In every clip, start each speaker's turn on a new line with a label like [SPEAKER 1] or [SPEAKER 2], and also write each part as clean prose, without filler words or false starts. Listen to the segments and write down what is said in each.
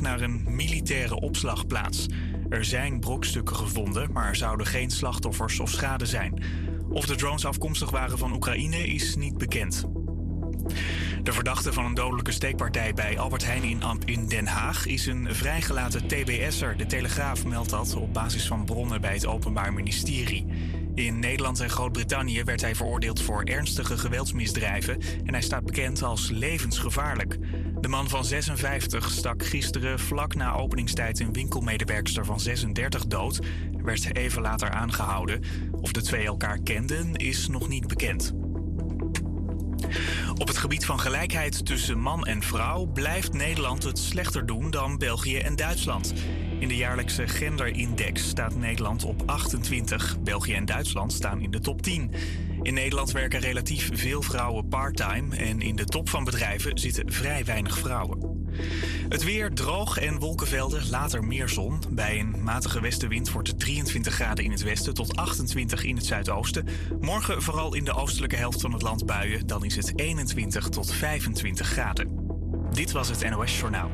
[SPEAKER 1] naar een militaire opslagplaats. Er zijn brokstukken gevonden, maar er zouden geen slachtoffers of schade zijn. Of de drones afkomstig waren van Oekraïne is niet bekend. De verdachte van een dodelijke steekpartij bij Albert Heijn in Den Haag is een vrijgelaten TBS'er. De Telegraaf meldt dat op basis van bronnen bij het Openbaar Ministerie. In Nederland en Groot-Brittannië werd hij veroordeeld voor ernstige geweldsmisdrijven en hij staat bekend als levensgevaarlijk. De man van 56 stak gisteren vlak na openingstijd een winkelmedewerkster van 36 dood en werd even later aangehouden. Of de twee elkaar kenden is nog niet bekend. Op het gebied van gelijkheid tussen man en vrouw blijft Nederland het slechter doen dan België en Duitsland. In de jaarlijkse genderindex staat Nederland op 28. België en Duitsland staan in de top 10. In Nederland werken relatief veel vrouwen parttime en in de top van bedrijven zitten vrij weinig vrouwen. Het weer droog en wolkenvelden, later meer zon. Bij een matige westenwind wordt het 23 graden in het westen tot 28 in het zuidoosten. Morgen vooral in de oostelijke helft van het land buien, dan is het 21 tot 25 graden. Dit was het NOS Journaal.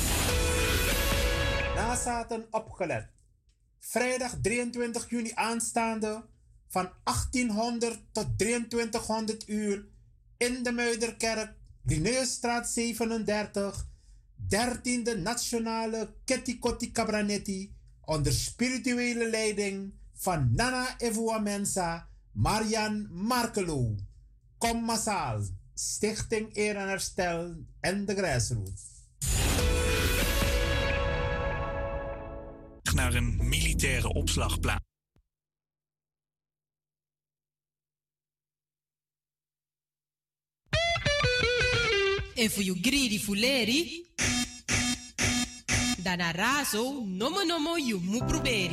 [SPEAKER 2] Nazaten opgelet. Vrijdag 23 juni aanstaande van 1800 tot 2300 uur in de Muiderkerk, Linnaeusstraat 37, 13e Nationale Kettikoti Cabranetti onder spirituele leiding van Nana Evua Mensa, Marian Markelo. Kom massaal, Stichting Eer en Herstel en de Grassroots.
[SPEAKER 1] Naar een militaire opslagplaats.
[SPEAKER 3] En voor you greedy fuleri, dan arazo, nomo you mu proberi.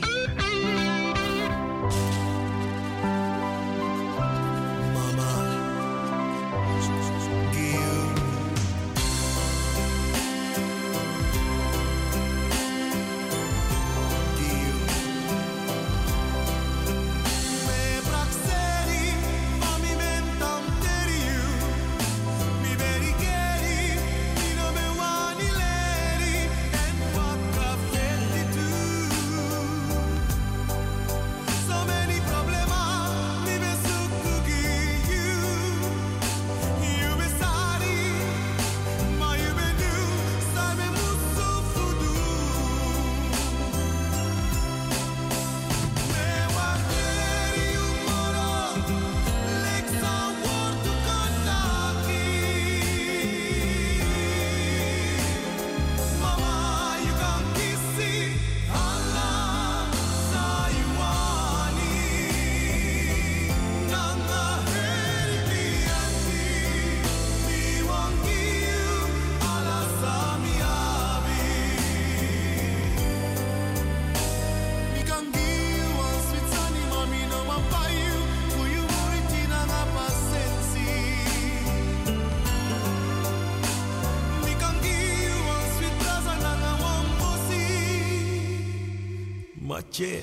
[SPEAKER 4] Yeah.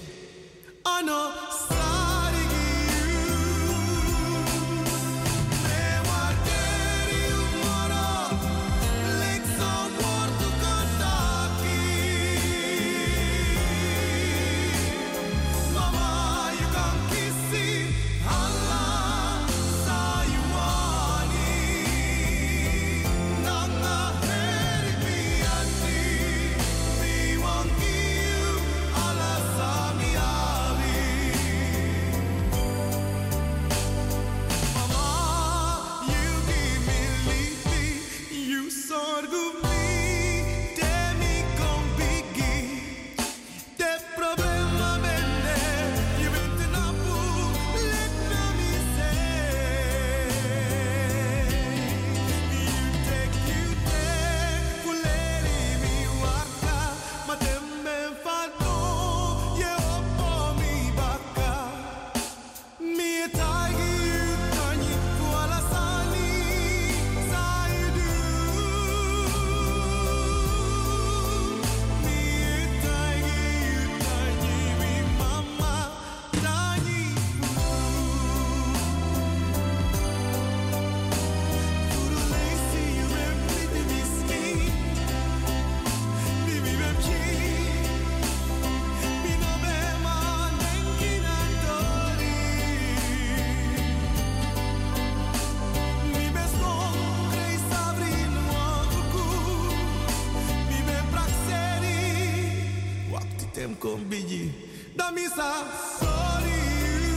[SPEAKER 4] sim com biji. Da missa, sorry you.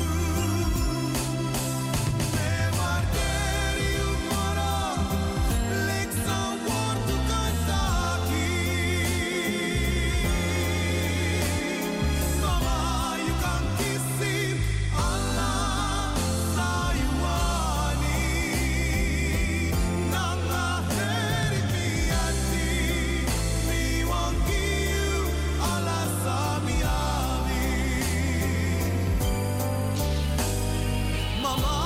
[SPEAKER 4] Never care you moro. Like some word to Kentucky. Mama, you can kiss him. Allah, now you want it. Nanga heri mi ati. Me won't give you Allah sami avi. Mama.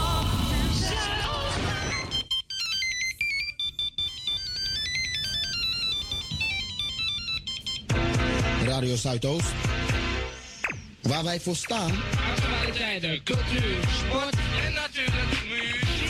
[SPEAKER 5] Radio Zuidoost. Waar wij voor staan.
[SPEAKER 6] Actualiteiten, cultuur, sport en natuurlijk muziek.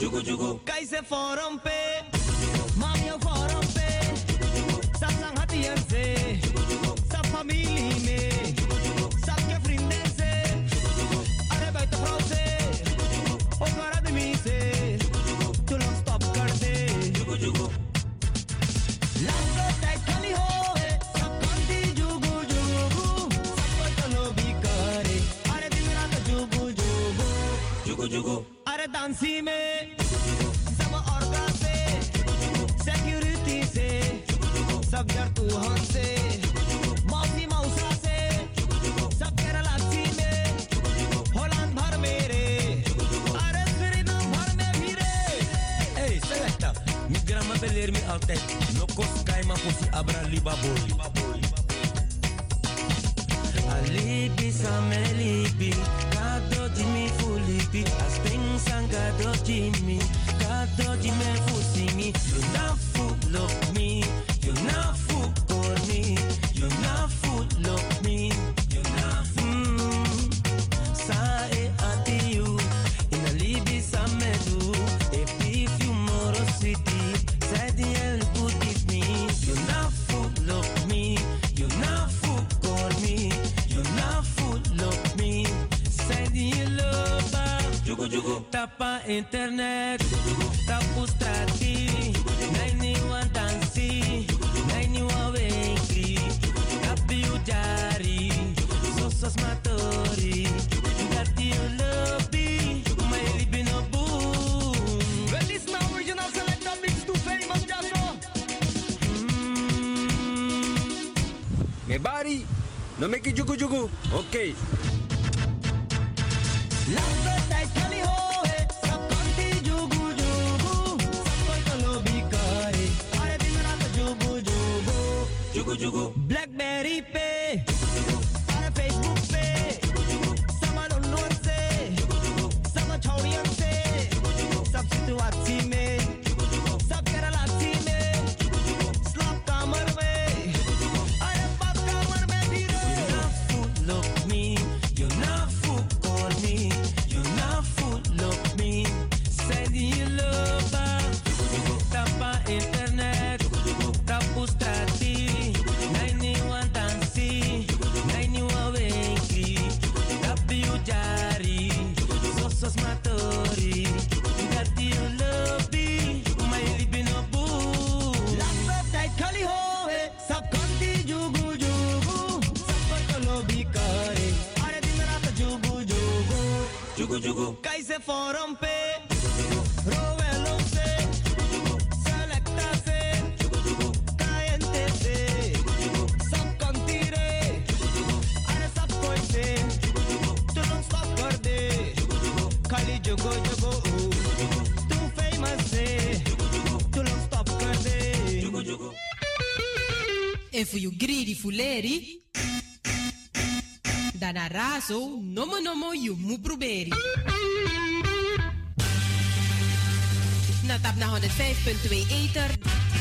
[SPEAKER 7] Jugo jugo. Kaise forum pe. Mami forum pe. Sang hatiyan se. Sab family me. Sabke vrienden se. Are buiten vrouw se. Ook waar ademi se. Too long stop kar de. Jugo jugo. Lange tijd khali ho hai. Sab kanti jugo jugo. Sab koi to lobby kare. Are din raat jugo jugo. Jugo jugo. Are dansi me. Sab orga se. Security se. Sab jar tu han se. Mausi mausa se. Sab Kerala si me. Holland bhar mere. Are Suriname bhar me bhi re. Hey, selecta. Mi grandma beler mi altijd. Lokos kai ma fosi abra liba boy. Alibi samelibi. Kado Jimmy fulibi. Aspeng sangado Jimmy. Kado Jimmy fusimi. You not fool of me. You not fool for me. You not fool of me. You not fool. Sae ati you. In a libi samedu. If you morosity. Said you put it me. You not fool of me. You not fool for me. You not fool of me. Said you love. Jugo jugo. Tapa internet. Tapu strati. Naini wan tansi. Naini wan wengri. Tapi ujari. Sosos matori. That you love me. My libi no boom. Well, this now original selector mix too famous, Jaso. Me bari. No make it jugo jugo. Okay. Lange tijd khali ho hai. Sab kanti jugo jugo. Sab koi to lobby kare. Are din raat jugo jugo. Jugo jugo. Blackberry pe. Are Facebook pe. Sama unknown se. Sama chaudiyan se. Sab situasi mein. Sab Kerala si mein. Slap kamar mein. Are pap kamar mein bhi re. You not full of me. You not full for me. You not full of me. Send you love. Tapa internet. Tapu strati. Naini wan tansi. Naini wan wengri. Tapi ujari. Sosos matori. That you love me. My libi no boom. Lange tijd khali ho hai. Sab kanti jugo jugo. Sab koi to lobby kare. Are din raat jugo jugo. Jugo jugo. Kaise forum pe. Rovelo se. Selecta se. Kayente se. Sab kanti re. Are sab koi se. Too long stop kar de. Khali jugo jugo. Too famous se. Too long stop kar de. Jugo jugo.
[SPEAKER 3] En voor you greedy fuleri. Dan arazo, nomo you mu proberi. Na tap na 105.2 Ether.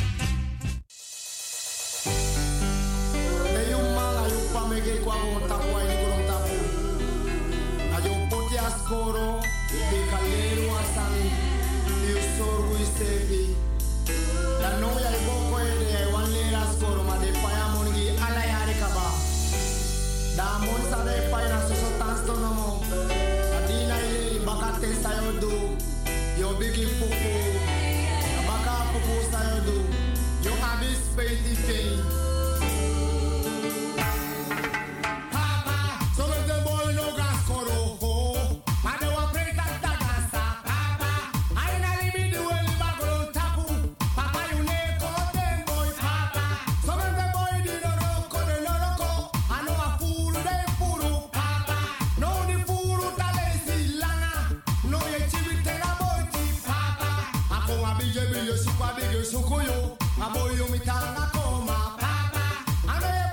[SPEAKER 4] Ayo mala yo pamege kwa tapu ai ni tapu. Ayo poti ascoro, de calero asan, io sorgo istevi. La noia e boko ede wan lera ascoro ma de paya mongi ala yare kaba. Da monsa de paya so tansto nomo. Adina ile bakate sayodo. Yo bigi fufu. Baka fufu sayodo. Yo abis peiti fei. Sukuyo, aboyo mitanga koma, papa, ane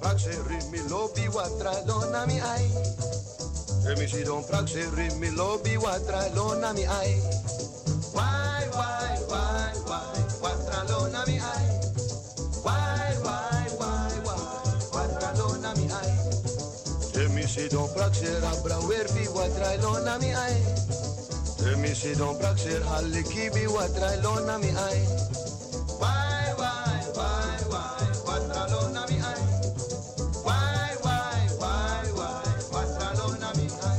[SPEAKER 4] praxe rimi lobby watra lona mi ai. Emi si don praxe rimi lobby watra lona mi ai. Why, watra lona mi ai. Why, watra lona mi ai. Emi si don praxe rabra werfi watra lona mi ai. Emi si don praxe halikibi watra lona mi ai. Why, watra lona mi ai. Why, watra lona mi ai.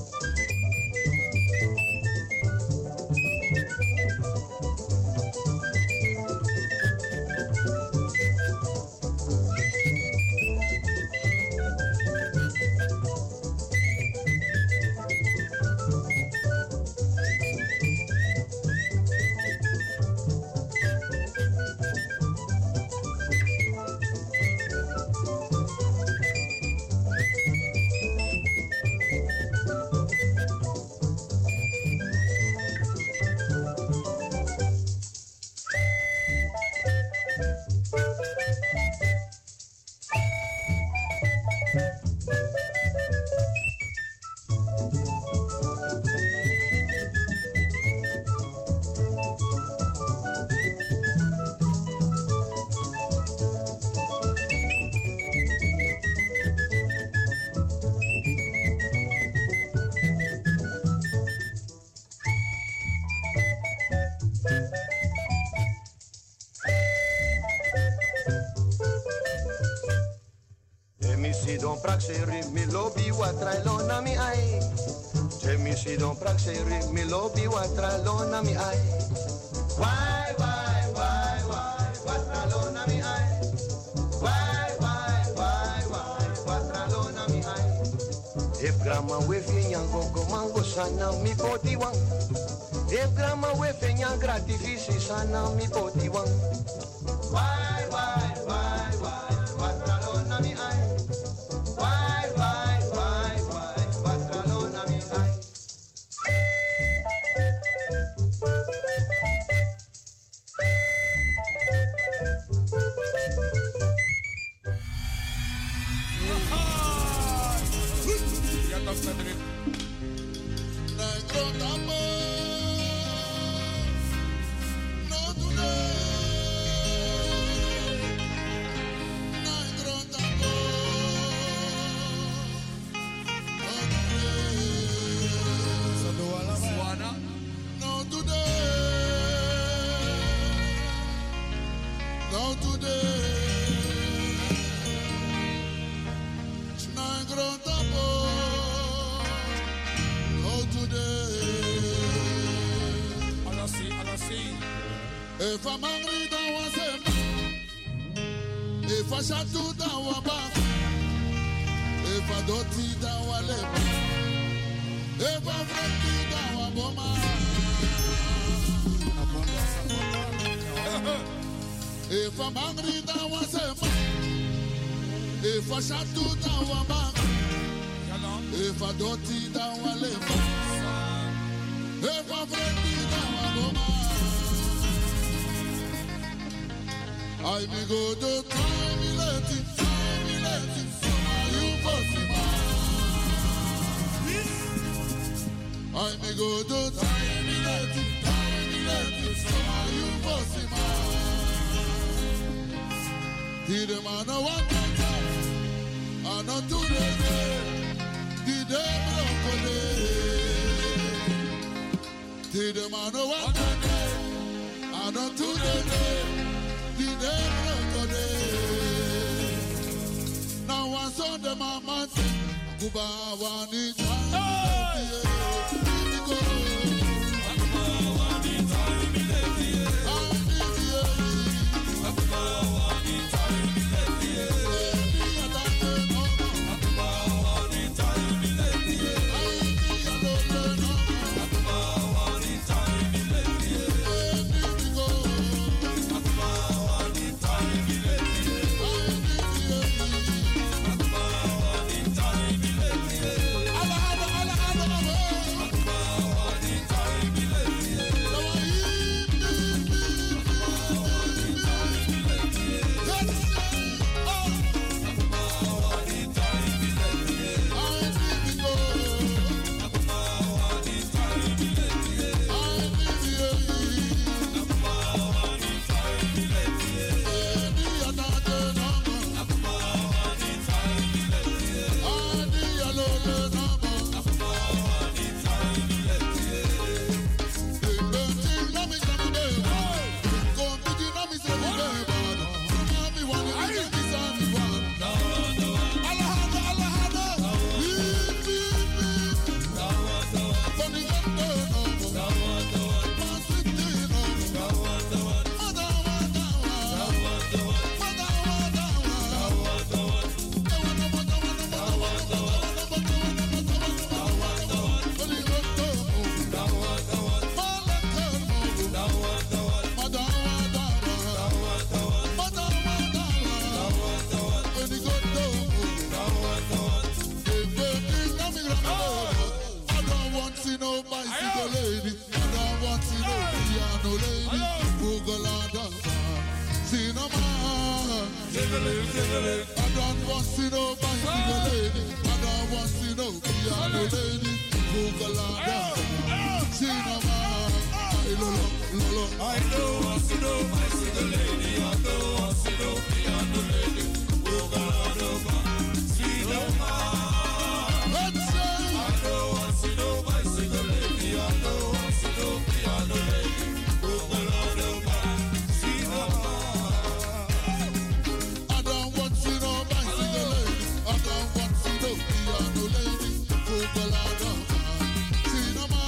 [SPEAKER 4] Don praxeri mi lobby watra lona mi ai. Jemi si don praxeri mi lobby watra lona mi ai. Why, watra lona mi ai. Why, watra lona mi ai. If grandma we finya gongo mango sana mi poti wang. If grandma we finya gratifisi sana mi poti wang. Why, watra lona mi ai.
[SPEAKER 8] If I'm angry, that was him. If I shot you, that was back. If I don't eat, that was lip. If I'm friendly, that was bomber. If I'm angry, that was him. If I shot you, that was back. If I don't eat, that was lip. If I'm friendly, that was bomber. I be go to time me let it, so are you possible? I be go to time me let it, so are you possible? Did the man want to die? I not to the day. Did the man go there? Did the man want to die? I not to the day. Now I saw the mama Kuba wani Allah I don't want to see no bicycle lady. I don't want to see no piano lady. Bugalada, Cinema. I don't want to see no bicycle lady. I don't want to see no piano lady. Bugalada, Cinema. I don't want to see no bicycle lady. I don't want to see no piano lady. Bugalada, Cinema. I don't want to see no bicycle lady. I don't want to see no piano lady. Bugalada, Cinema.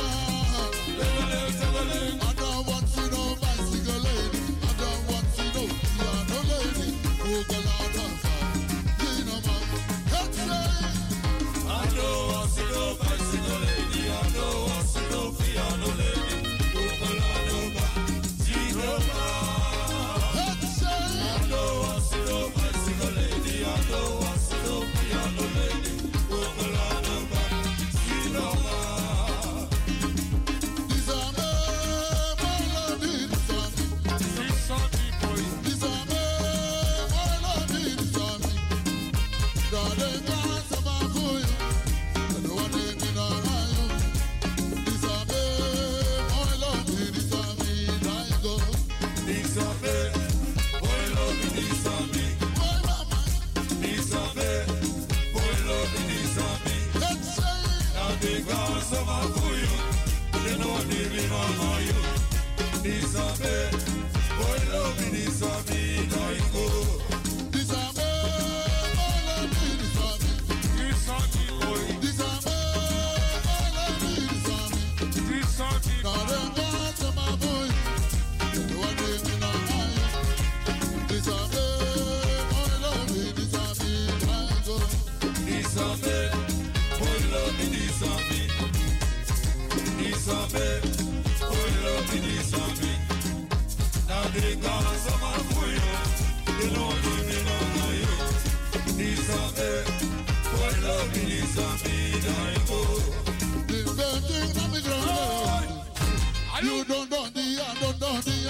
[SPEAKER 8] I don't want to see no bicycle lady. I don't want to see no piano lady. Bugalada, Cinema. I don't want to see no bicycle lady. I don't want to see no piano lady. Bugalada, Cinema. I don't want to see no bicycle lady. I don't want to see no piano lady. Bugalada, Cinema. These are me, my lady, these are me. These are me, boy. These are me, my lady, these are me. Darling, dance of my boy. I don't want them in a high. These are me, my lady, these are me. I go. These are me, boy, love me, these are me. My mama. These are me, boy, love me, these are me. Let's say. Now they dance of my boy. They know what they mean on my you. These are me, boy, love me, these are me. I go. These are me, my lady, these are me. These are me, boy. These are me, my lady, these are me. These are me. Now they dance of my boy. They know what they mean on my you. These are me, my lady, these are me. I go. These are me, boy, love me, these are me. These are me, boy, love me, these are me. Now they dance of my boy. They know what they mean on my you. These are me, boy, love me, these are me. I go. The bending on the ground. You don't the don't the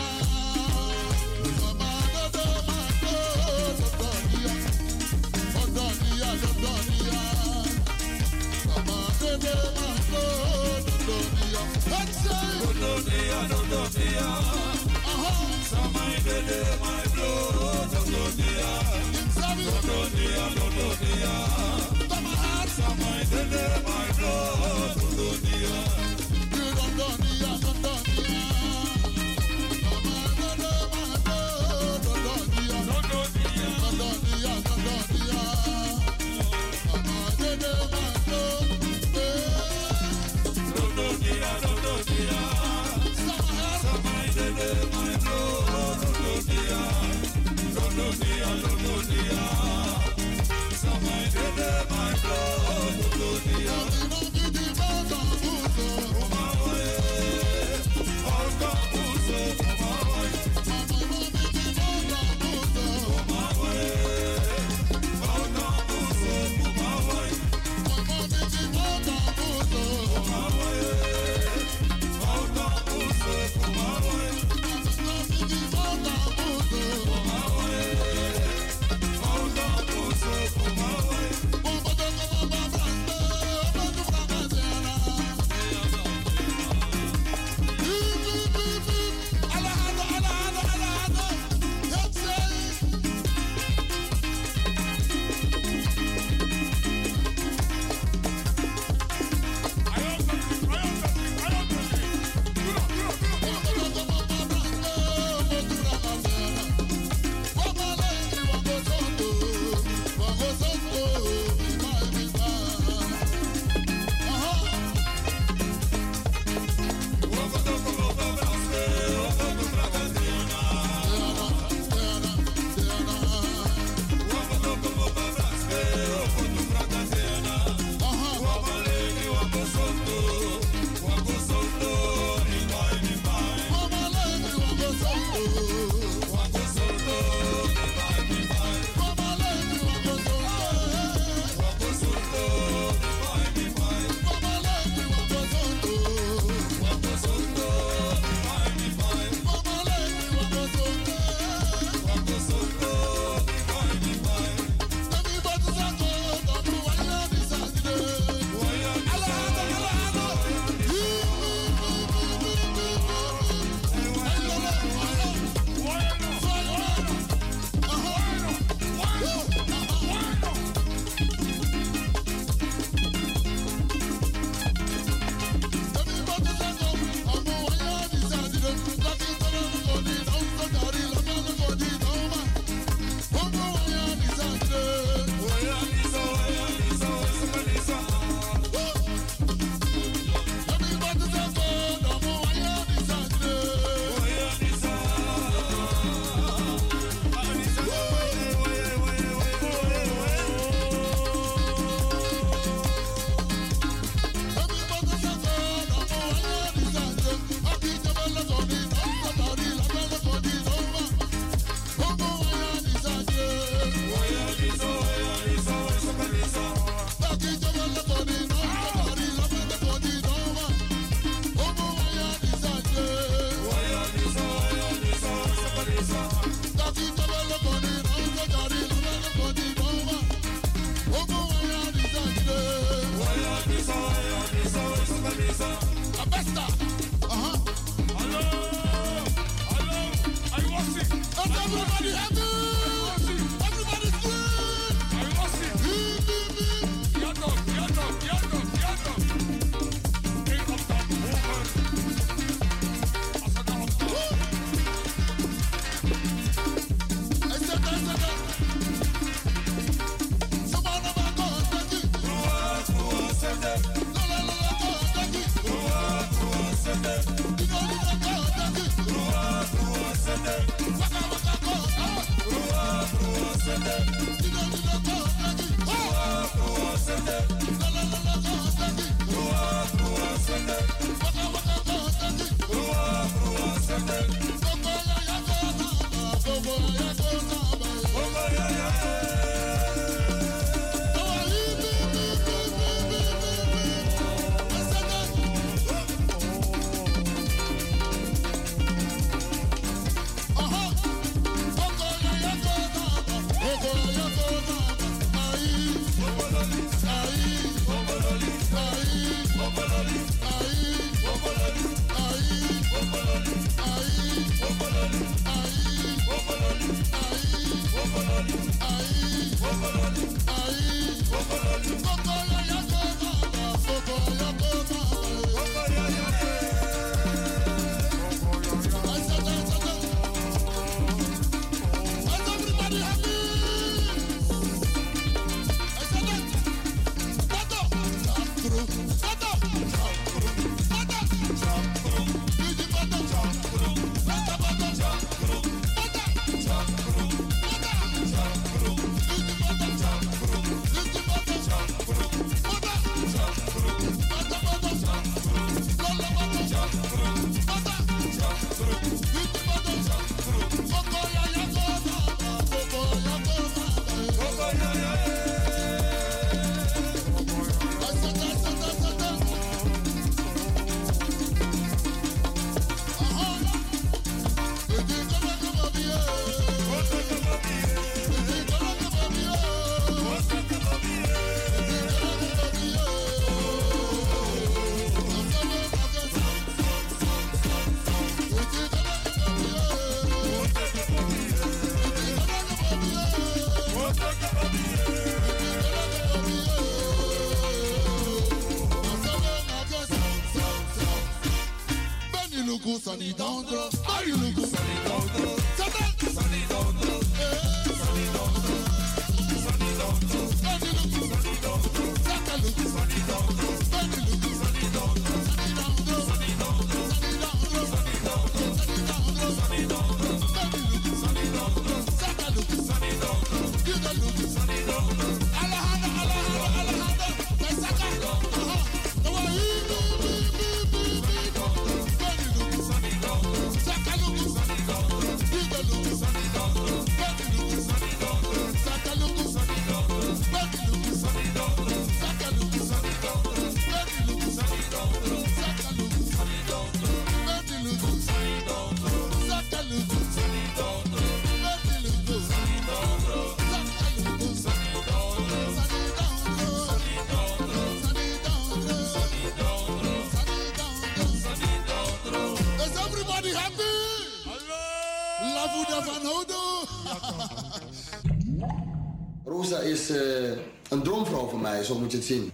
[SPEAKER 5] Rosa is een droomvrouw voor mij, zo moet je het zien.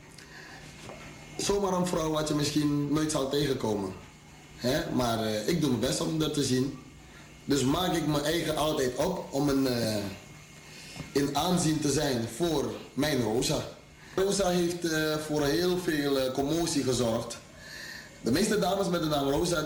[SPEAKER 5] Zomaar een vrouw wat je misschien nooit zal tegenkomen. Hè? Maar ik doe mijn best om dat te zien. Dus maak ik mijn eigen altijd op om in aanzien te zijn voor mijn Rosa. Rosa heeft voor heel veel commotie gezorgd. De meeste dames met de naam Rosa,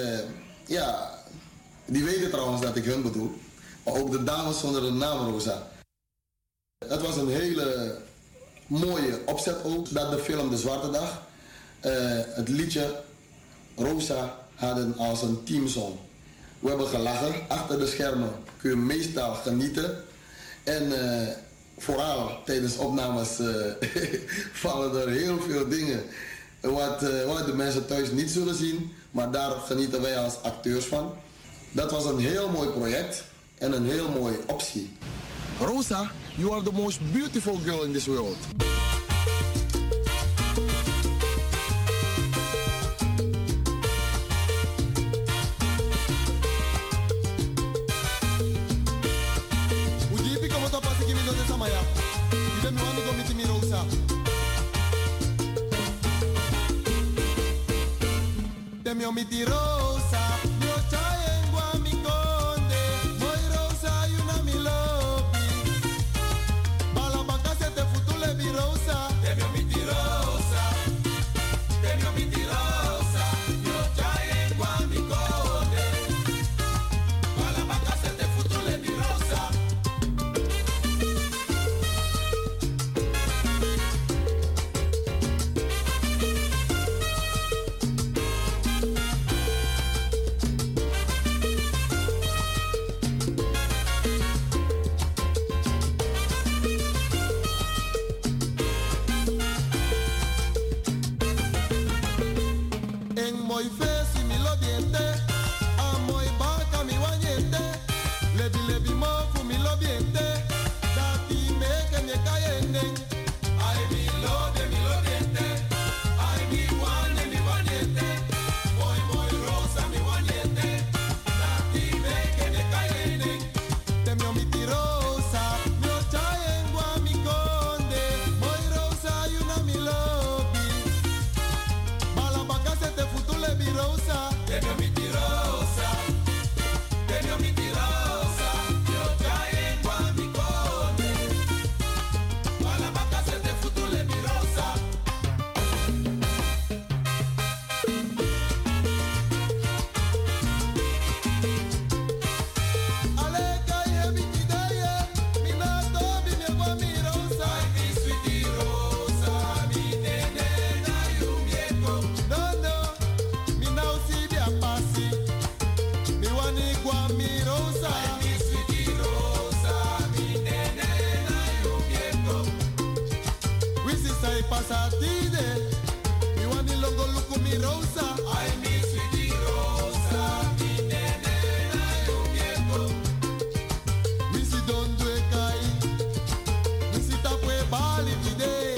[SPEAKER 5] die weten trouwens dat ik hun bedoel. Maar ook de dames zonder de naam Rosa. Het was een hele mooie opzet ook, dat de film De Zwarte Dag, het liedje Rosa hadden als een teamsong. We hebben gelachen, achter de schermen kun je meestal genieten. En vooral tijdens opnames vallen er heel veel dingen wat de mensen thuis niet zullen zien. Maar daar genieten wij als acteurs van. Dat was een heel mooi project en een heel mooie optie. Rosa, you are the most beautiful girl in this world.
[SPEAKER 4] Miti Rosa, yo chaengua mi conde, moi Rosa y una mi lopi. Balabaca se te futule mi Rosa, temio miti Rosa, yo chaengua mi conde, pasatide. You want the logo look me rosa. I miss sweetie rosa. Mi nene na yo quiero. Mi si don due kai. Mi si tapwe bali today.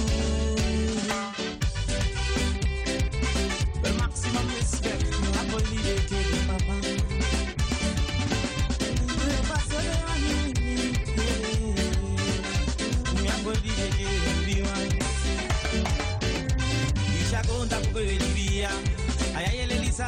[SPEAKER 7] Maximum respect, I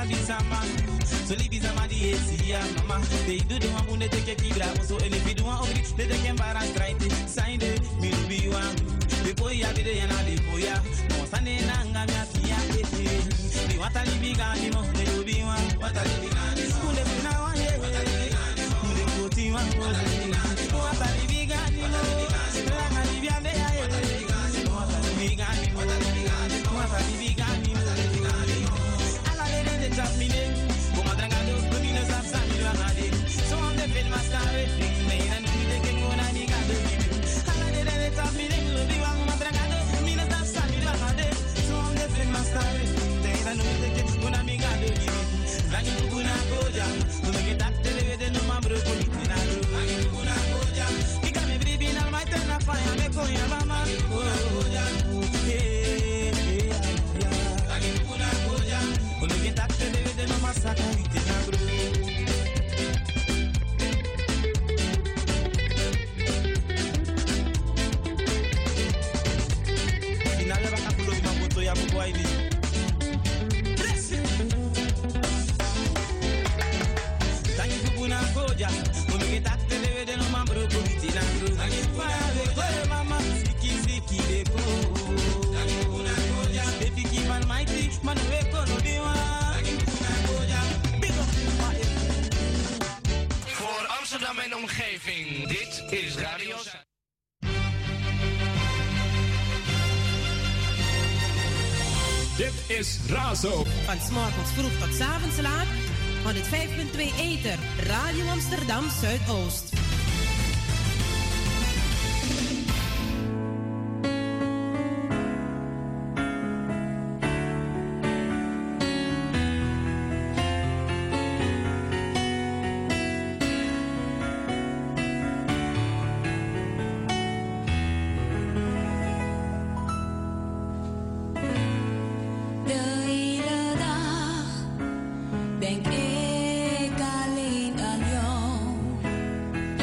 [SPEAKER 7] bisama. So li bisama di esi ya mama. They do the one who they take a kibra. So and if you do one ogri, they take embarrass right. Sign the me do be one. Before ya be the na before ya. Mo sane na ngam ya siya. Di wata li bigani mo. They do be one. Wata li bigani mo. Kunde bina wa ye. Wata li bigani mo. Kunde koti wa. Wata li bigani mo. Wata li bigani mo. Langa li biande ya ye. Wata li bigani mo. Wata li bigani mo. Wata li bigani mo. Ala le de trap mi ne. Como drangado, mi no sap sa mi lo ngade. So on the film mascare. Me na no mi de que ngona ni gado. Ala le de trap mi ne. Lo bi wa ma drangado. Mi no sap sa mi lo ngade. So on the film mascare. Te na no mi de que ngona mi gado. Lagi kuna koja. No me que tak te le de no ma bro politina. Lagi kuna koja. Ika me bribi na mai te na fa ya me ko ya mama. Koja. Lagi kuna koja. No me que tak te le de no ma saka politina bro. Finale va a pulo ma moto ya mo boy ni. Koja, when we get that delivered in my bro, put it on bro. Fire, mama, siki, they go. If you keep on mighty, man, we go no be one. Big up,
[SPEAKER 6] voor Amsterdam en omgeving, dit is Radio Zuid.
[SPEAKER 9] Dit is Razo.
[SPEAKER 3] Van 's morgens vroeg tot 's avonds laat. 105.2 Ether, Radio Amsterdam Zuidoost.
[SPEAKER 10] Denk ik alleen aan jou.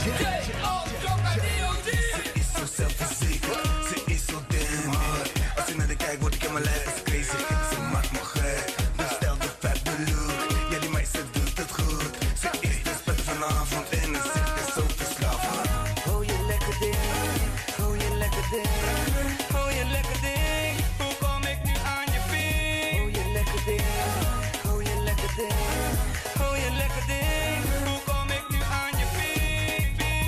[SPEAKER 10] Ze is zo zelfverzekerd, ze is zo damn hard. Als je naar de kijkt, word ik in mijn lijf is crazy. Ze maakt me gek, dus stel de vet de look. Ja, die meisje doet het goed. Ze is de spet vanavond en ze is zo verslaafd. Oh, je lekker ding, oh, je lekker ding. Oh, je lekker ding, hoe kom ik nu aan je ving? Oh, je lekker ding, oh, je lekker ding. Oh, je lekker ding, hoe kom ik nu aan je ving?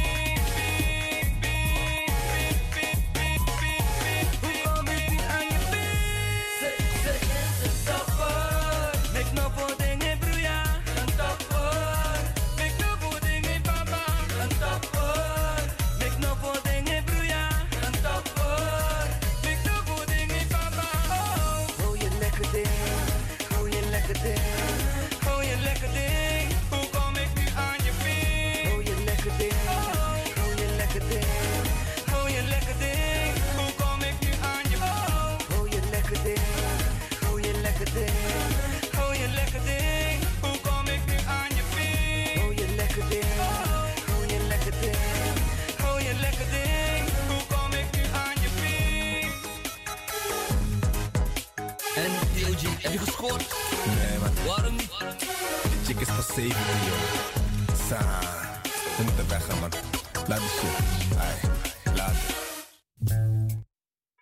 [SPEAKER 10] Hoe kom ik nu aan je ving? Ze is een topper. Make no pudding in broeia, een topper. Make no pudding in papa, een topper. Make no pudding in broeia, een topper. Make no pudding in papa. Oh, je lekker ding, oh, je lekker ding. Oh, je lekker ding, hoe kom ik nu aan je ving? Oh, je lekker ding, oh, je lekker ding. Oh, je lekker ding, hoe kom ik nu aan je ving? Oh, je lekker ding, oh, je lekker ding. Oh, je lekker ding, hoe kom ik nu aan je ving? Oh, je lekker ding, oh, je lekker ding. Oh, je lekker ding, hoe kom ik nu aan je ving?
[SPEAKER 11] En DOG, heb je gescoord?
[SPEAKER 10] Nee, man.
[SPEAKER 11] Waarom niet?
[SPEAKER 10] Die chick is pas 17, joh. Sa. We moeten weggaan, man. Laat die shit. Ai.